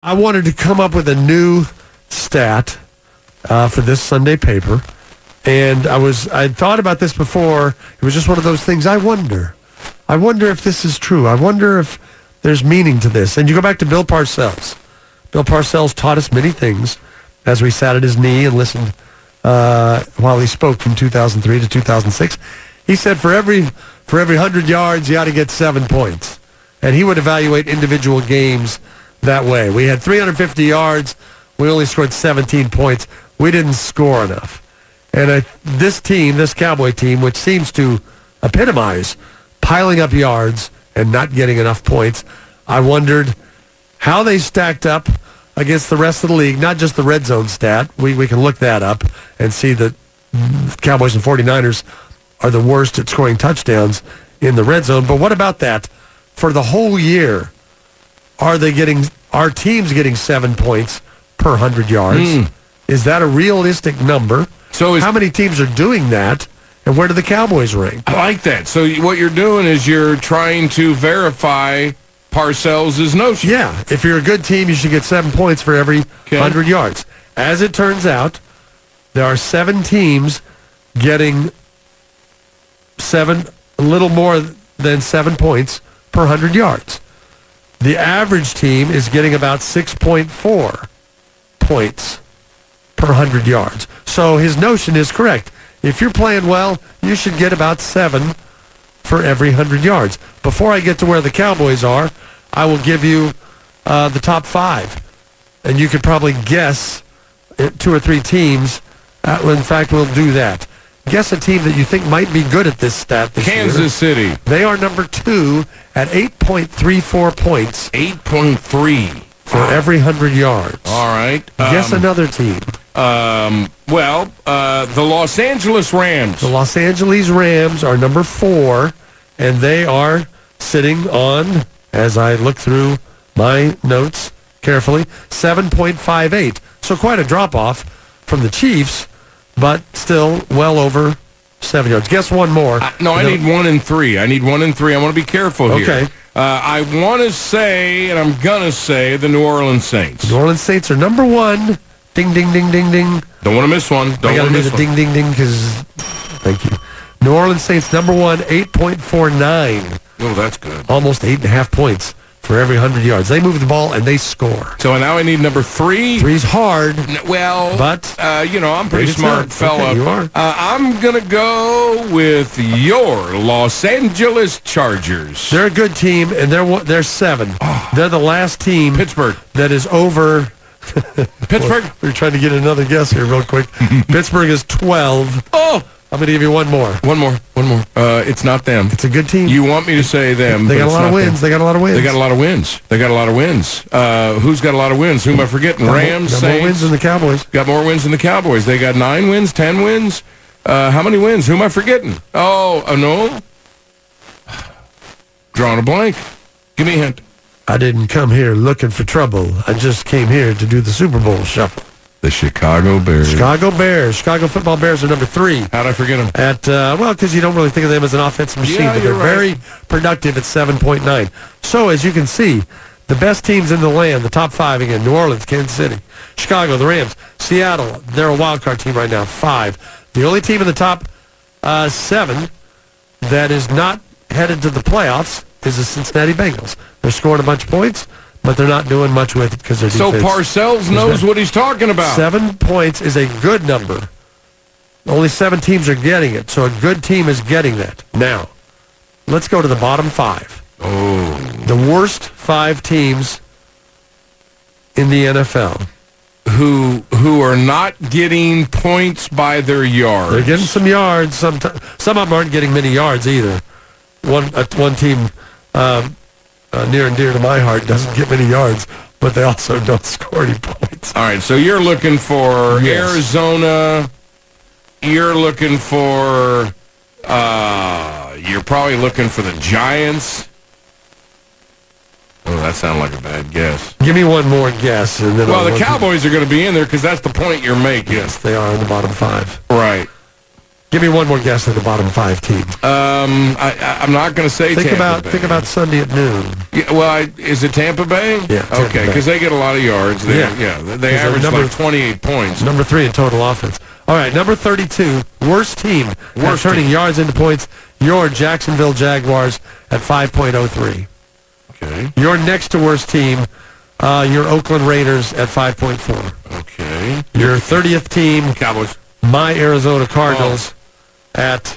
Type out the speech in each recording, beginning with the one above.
I wanted to come up with a new stat for this Sunday paper, and I'd thought about this before. It was just one of those things. I wonder if this is true. I wonder if there's meaning to this. And you go back to Bill Parcells. Bill Parcells taught us many things as we sat at his knee and listened while he spoke from 2003 to 2006. He said for every 100 yards, you ought to get 7 points. And he would evaluate individual games that way. We had 350 yards. We only scored 17 points. We didn't score enough. And this Cowboy team, which seems to epitomize piling up yards and not getting enough points, I wondered how they stacked up against the rest of the league, not just the red zone stat. We can look that up and see that Cowboys and 49ers are the worst at scoring touchdowns in the red zone. But what about that? For the whole year, are our teams getting 7 points per 100 yards? Is that a realistic number? So how many teams are doing that, and where do the Cowboys rank? I like that. So what you're doing is you're trying to verify Parcells' notion. Yeah. If you're a good team, you should get 7 points for every 100 yards. As it turns out, there are 7 teams getting a little more than 7 points per 100 yards. The average team is getting about 6.4 points per 100 yards. So his notion is correct. If you're playing well, you should get about 7 for every 100 yards. Before I get to where the Cowboys are, I will give you the top 5. And you could probably guess 2 or 3 teams. In fact, we'll do that. Guess a team that you think might be good at this stat this year. Kansas City. They are number 2 at 8.34 points. 8.3. For every 100 yards. All right. Guess another team. The Los Angeles Rams. The Los Angeles Rams are number 4, and they are sitting on, as I look through my notes carefully, 7.58. So quite a drop-off from the Chiefs, but still well over 7 yards. Guess one more. I need 1 and 3. I want to be careful here. Okay. I want to say, and I'm going to say, the New Orleans Saints. New Orleans Saints are number 1. Ding, ding, ding, ding, ding. Don't want to miss one. I got to do the ding, ding, ding, because, thank you. New Orleans Saints, number 1, 8.49. Oh, that's good. Almost 8.5 points for every 100 yards. They move the ball, and they score. So now I need number 3. 3's hard. But I'm a pretty smart fella. Okay, you are. I'm going to go with your Los Angeles Chargers. They're a good team, and they're 7. They're the last team. Pittsburgh. That is over. Pittsburgh. We're trying to get another guess here real quick. Pittsburgh is 12. Oh! I'm going to give you one more. One more. It's not them. It's a good team. You want me to say them. They got a lot of wins. They got a lot of wins. Who's got a lot of wins? Who am I forgetting? Rams, Saints. Got more wins than the Cowboys. Got more wins than the Cowboys. They got 9 wins, 10 wins. How many wins? Who am I forgetting? No. Drawing a blank. Give me a hint. I didn't come here looking for trouble. I just came here to do the Super Bowl shuffle. The Chicago Bears. Chicago Football Bears are number 3. How'd I forget them? Because you don't really think of them as an offensive machine, but they're very productive at 7.9. So, as you can see, the best teams in the land, the top 5 again, New Orleans, Kansas City, Chicago, the Rams, Seattle, they're a wild card team right now, 5. The only team in the top 7 that is not headed to the playoffs is the Cincinnati Bengals. They're scoring a bunch of points, but they're not doing much with it because their defense. So Parcells knows what he's talking about. 7 points is a good number. Only 7 teams are getting it, so a good team is getting that. Now, let's go to the bottom 5. Oh. The worst 5 teams in the NFL. Who are not getting points by their yards. They're getting some yards. Some of them aren't getting many yards either. One team near and dear to my heart doesn't get many yards, but they also don't score any points. All right, so you're looking for Arizona. You're looking for, you're probably looking for the Giants. Oh, that sounded like a bad guess. Give me one more guess. And then the Cowboys are going to be in there because that's the point you're making. Yes, they are in the bottom 5. Right. Give me one more guess at the bottom 5 team. I'm not going to say Tampa Bay. Think about Sunday at noon. Yeah, well, is it Tampa Bay? Yeah. Tampa okay, Bay. because they get a lot of yards. They average like 28 points. Number 3 in total offense. All right, number 32, worst team at turning yards into points. Your Jacksonville Jaguars at 5.03. Okay. Your next to worst team, your Oakland Raiders at 5.4. Okay. Your 30th team, Cowboys. My Arizona Cardinals at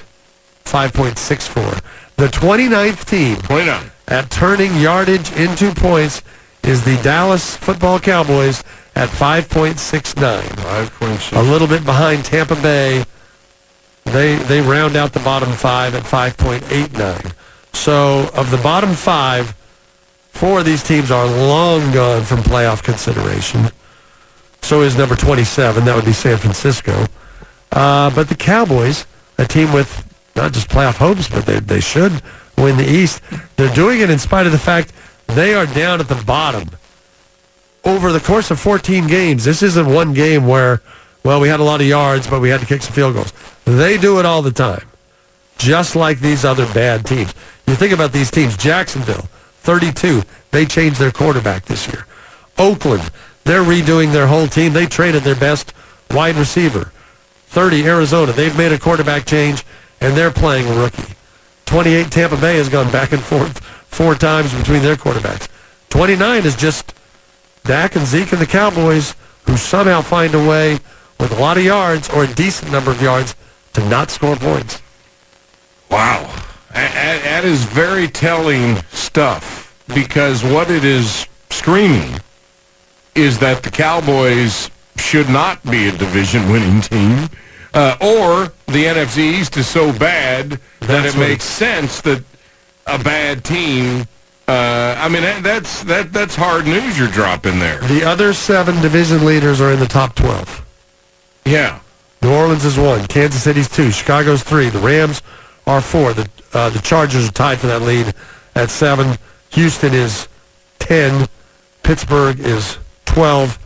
5.64. The 29th team 29. at turning yardage into points is the Dallas Football Cowboys at 5.69. 5.6. A little bit behind Tampa Bay. They round out the bottom 5 at 5.89. So of the bottom 5, 4 of these teams are long gone from playoff consideration. So is number 27. That would be San Francisco. But the Cowboys, a team with not just playoff hopes, but they should win the East. They're doing it in spite of the fact they are down at the bottom. Over the course of 14 games, this isn't one game where, well, we had a lot of yards, but we had to kick some field goals. They do it all the time, just like these other bad teams. You think about these teams. Jacksonville, 32. They changed their quarterback this year. Oakland, they're redoing their whole team. They traded their best wide receiver. 30, Arizona, they've made a quarterback change, and they're playing a rookie. 28, Tampa Bay has gone back and forth 4 times between their quarterbacks. 29 is just Dak and Zeke and the Cowboys, who somehow find a way with a lot of yards or a decent number of yards to not score points. Wow. That is very telling stuff, because what it is screaming is that the Cowboys should not be a division-winning team, or the NFC East is so bad that it makes sense that a bad team. That's hard news you're dropping there. The other 7 division leaders are in the top 12. Yeah. New Orleans is 1. Kansas City's 2. Chicago's 3. The Rams are 4. The Chargers are tied for that lead at 7. Houston is 10. Pittsburgh is 12.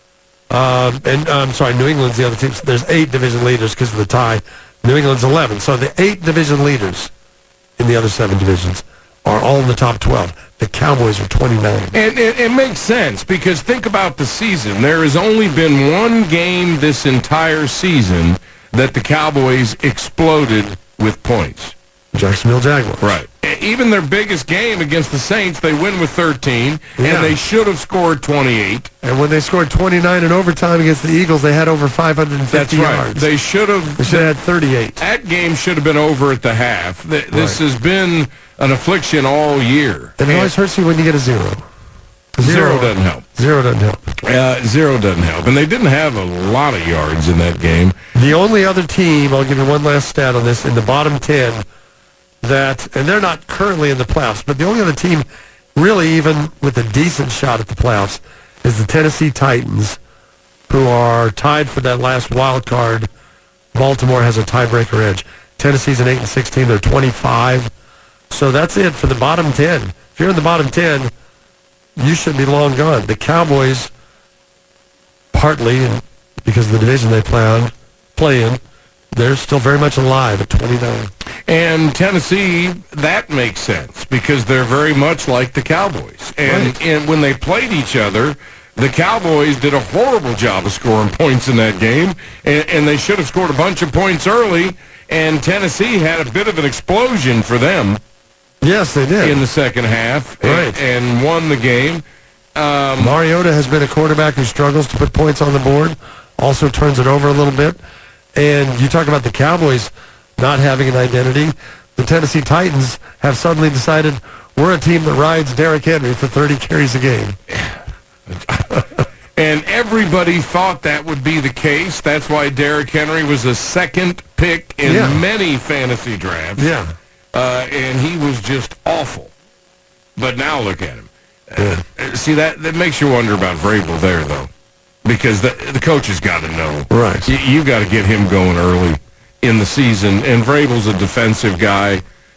New England's the other team. There's 8 division leaders because of the tie. New England's 11. So the 8 division leaders in the other 7 divisions are all in the top 12. The Cowboys are 29. And it makes sense, because think about the season. There has only been one game this entire season that the Cowboys exploded with points. Jacksonville Jaguars. Right. Even their biggest game against the Saints, they win with 13, and they should have scored 28. And when they scored 29 in overtime against the Eagles, they had over 550 yards. They should have had 38. That game should have been over at the half. This has been an affliction all year. And it always hurts you when you get a 0. Zero doesn't help. 0 doesn't help. 0 doesn't help. And they didn't have a lot of yards in that game. The only other team, I'll give you one last stat on this, in the bottom 10, and they're not currently in the playoffs, but the only other team really even with a decent shot at the playoffs is the Tennessee Titans, who are tied for that last wild card. Baltimore has a tiebreaker edge. Tennessee's an 8-6 team. They're 25. So that's it for the bottom 10. If you're in the bottom 10, you should be long gone. The Cowboys, partly because of the division they play in, they're still very much alive at 29. And Tennessee, that makes sense, because they're very much like the Cowboys. And when they played each other, the Cowboys did a horrible job of scoring points in that game, and they should have scored a bunch of points early, and Tennessee had a bit of an explosion for them. Yes, they did. In the second half, and won the game. Mariota has been a quarterback who struggles to put points on the board, also turns it over a little bit. And you talk about the Cowboys not having an identity. The Tennessee Titans have suddenly decided we're a team that rides Derrick Henry for 30 carries a game. And everybody thought that would be the case. That's why Derrick Henry was a second pick in many fantasy drafts. Yeah. And he was just awful. But now look at him. See, that makes you wonder about Vrabel there, though. Because the coach has got to know. Right. You've got to get him going early in the season. And Vrabel's a defensive guy.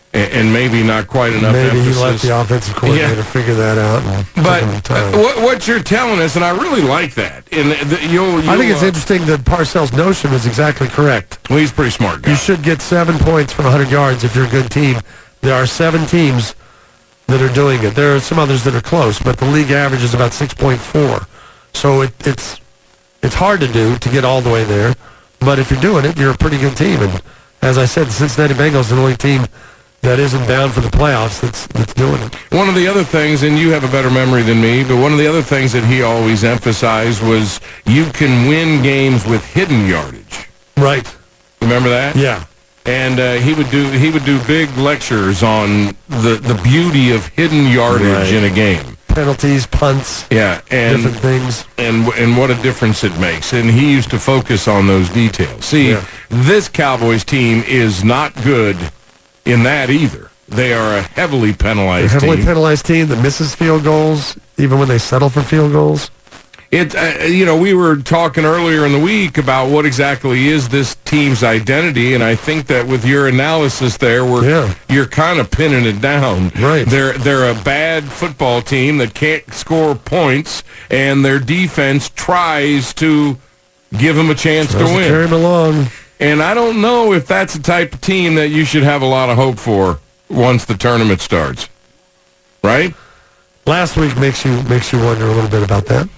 and maybe not quite enough Maybe emphasis. he let the offensive coordinator figure that out. But what you're telling us, and I really like that. And I think it's interesting that Parcells' notion is exactly correct. Well, he's a pretty smart guy. You should get 7 points for 100 yards if you're a good team. There are 7 teams that are doing it. There are some others that are close, but the league average is about 6.4. So it's hard to do to get all the way there. But if you're doing it, you're a pretty good team. And as I said, the Cincinnati Bengals are the only team that isn't bound for the playoffs that's doing it. One of the other things, and you have a better memory than me, but one of the other things that he always emphasized was you can win games with hidden yardage. Right. Remember that? Yeah. And he would do big lectures on the beauty of hidden yardage in a game. Penalties, punts, and different things. And what a difference it makes. And he used to focus on those details. See, this Cowboys team is not good in that either. They are a heavily penalized team. Penalized team that misses field goals, even when they settle for field goals. We were talking earlier in the week about what exactly is this team's identity, and I think that with your analysis there, you're kind of pinning it down. Right. They're a bad football team that can't score points, and their defense tries to give them a chance to win. Carry them along. And I don't know if that's the type of team that you should have a lot of hope for once the tournament starts. Right? Last week makes you wonder a little bit about that.